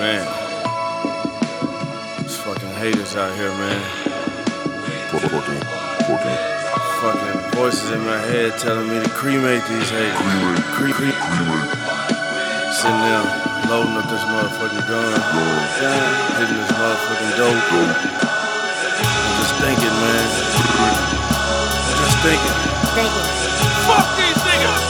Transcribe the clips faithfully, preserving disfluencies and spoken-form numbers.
Man, these fucking haters out here, man. Fucking, fucking, Fucking voices in my head telling me to cremate these haters. cremate, Cre- cre- cremate, Sitting there loading up this motherfucking gun, gun, hitting this motherfucking dope. dope, I'm just thinking, man. Just thinking. Fuck these niggas!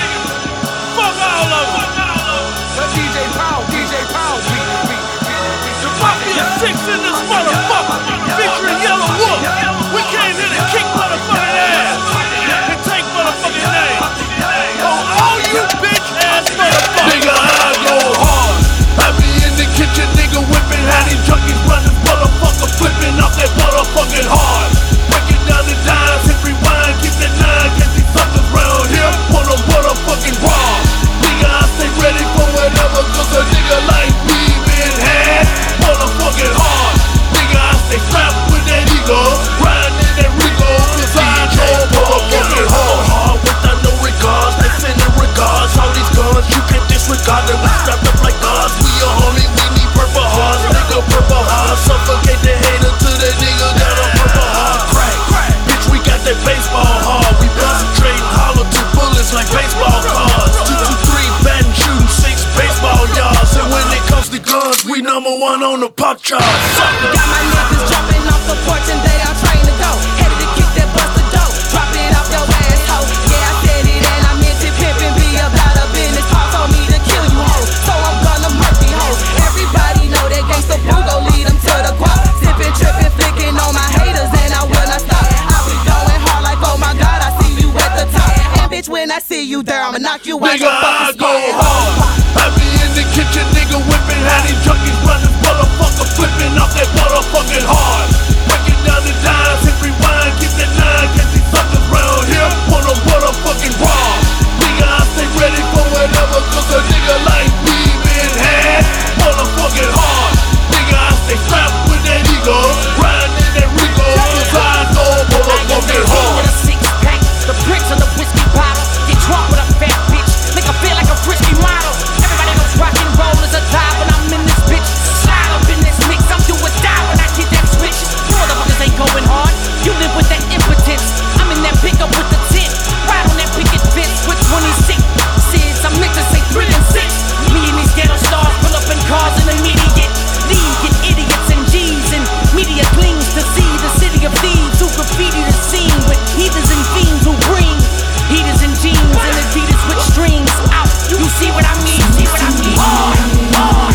Fuck all of them! Let D J Pound, D J Pound beat, beat, beat, beat. The Mafia six in this motherfucker, featuring Yellow Wolf. We came here to kick motherfucking ass and take motherfucking names. On all you bitch ass motherfuckers. Nigga, I go hard. I be in the kitchen, nigga, whipping. How these junkies running, motherfucker, flipping off that motherfucking hard. Breaking down the dimes, hit rewind, keep that nine, cause these suckers round here wanna motherfucking raw. Nigga, I stay ready for whatever, cause a nigga like me been had motherfucking hard. Nigga, I stay strapped with that ego, riding in that Rico, cause I go motherfucking hard. Hard without no regards, they sending regards. All these guns, you can disregard them, we strapped up like gods. We a homie, we need purple hearts, nigga, purple hearts. Suffocate the hater to the nigga, got a purple heart. Crack, crack, bitch, we got that baseball hard. We concentrating, hollow two bullets like baseball cards. Two, two, three, batting, shooting six baseball yards. And when it comes to guns, we number one on the pop charts. Sucker. Got my niggas jumping off the porch and they all trained to go. Headed to kick that buster dope, drop it off your asshole. Yeah, I said it and I meant it. Pimpin' be about a business. Paul told me to kill you hoes, so I'm gonna murk these hoes. Everybody know that gangsta boo gon' lead them to the guap. Sippin', trippin', flicking on my haters and I will not stop. I be going hard like, oh my God, I see you at the top. And bitch, when I see you there, I'ma knock you out Nigga, your I fucking go spot. hard. I be in the kitchen, nigga, whipping. How these junkies running, motherfucker, flipping off that motherfucking hard. Breaking down the dimes, hit rewind, keep that nine, cause these suckers round here wanna motherfucking raw. Nigga, I stay ready for whatever, cause a nigga like me been had motherfucking hard. Nigga, I stay strapped with that ego, riding in that Rico, cause I go motherfucking hard. With a six pack, the bricks on the whiskey bottle. Get drunk with a fat bitch, make her feel like a frisky model. Everybody knows rock and roll is a die when I'm in this bitch. Slide up in this mix, I'm do or die when I get that switch. You motherfuckers ain't going hard, you live with that impotence. I'm in that pickup with the tip, ride on that picket fence with twenty-six Sids. I meant to say three and six. Me and these ghetto stars pull up in cars in immediate lead, get idiots and G's and media clings to see the city of thieves who graffiti the scene with heathens and fiends who bring heaters and jeans and Adidas with strings out. You see what I mean? See what I mean? Hard, hard.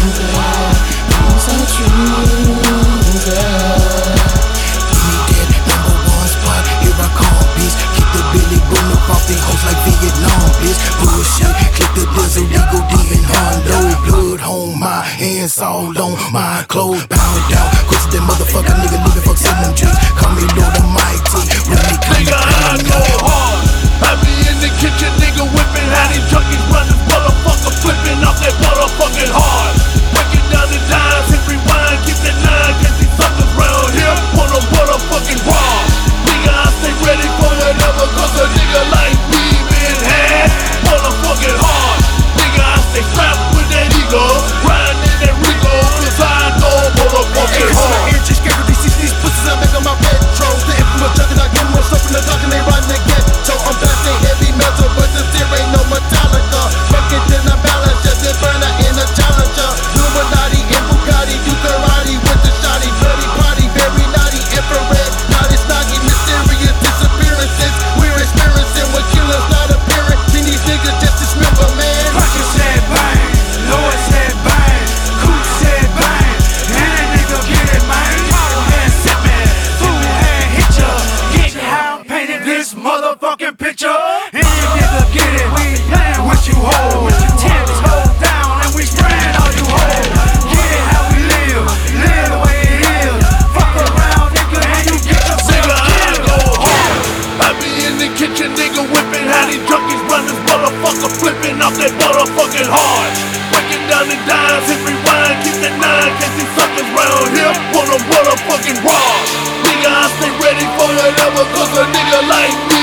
So true, girl. Give me that number one spot, here I come, bitch. Kick the Billy Boom up off they hoes like Vietnam, bitch. Bullshit, click the diesel, legal demon, Hondo. Blood on my hands, all on my clothes. Pound out, quit that motherfucker, nigga, living fuck selling drinks. Call me Lord Almighty, really Nigga, I go hard. I be in the kitchen, nigga, whipping. How these junkies running, motherfucker, flipping off that motherfucking hard. Breaking down the dimes, hit rewind, keep that nine, cause these suckers round here wanna motherfucking raw. Nigga, I stay ready for whatever, cause a nigga like me been had motherfucking hard. Nigga, I stay strapped with that ego, riding in that Rico, cause I go motherfucking hard. Just scared of these these pussies, I make on my retro. The infamous junkin', I give them stuff in the dark and they riding the ghetto. I'm blasting heavy metal, but this here ain't no Metallica. Fuck it, then I balance, just a burner in a challenger. Illuminati and Bugatti, do karate with the shotty. Bloody party, very naughty, infrared, naughty, snoggy, mysterious disappearances. We're experiencing what killers not appearing. Then these niggas just dismember, man. Rocket said bang, Lord said bang, Coop said bang, and that nigga get it, man. Model had sit man, fool had hit ya. Get how I painted this motherfucking picture. And that nigga get it, we ain't playing with you hoes. Ten toes down and we spraying all you hoes. Get it how we live, live the way it is. Fuck around, nigga, and you get yourself Nigga, I killed. go hard. I be in the kitchen, nigga, whipping. How these junkies running, motherfucker, flipping off that motherfucking hard. Breaking down the dimes, hit rewind, keep that nine, cause these suckers round here wanna motherfucking raw. Nigga, I stay ready for whatever, cause a nigga like me